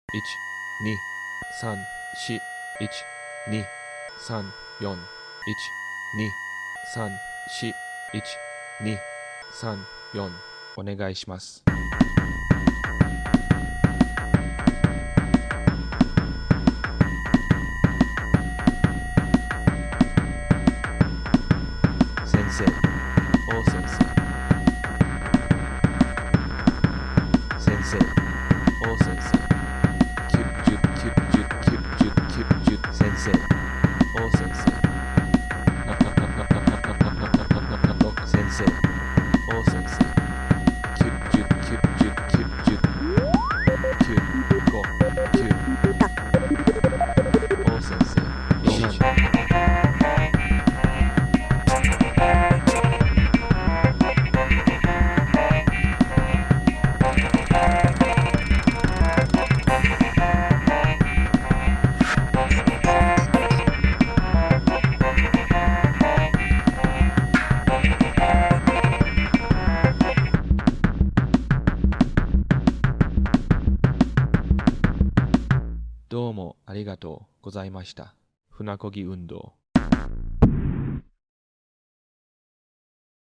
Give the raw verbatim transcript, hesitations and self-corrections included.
に、さん、よん、いち、に、さん、よん、いち、に、さん、よん、いち、に、さん、よん、お願いします。先生、お先生。先生、お先生。きゅうじゅう、きゅうじゅう、きゅうじゅう、きゅうじゅう、先生、お先生。先生、お先生。きゅうじゅう、きゅうじゅう、きゅうじゅう、きゅう、ご、きゅう。お先生、よん。どうもありがとうございました。船漕ぎ運動。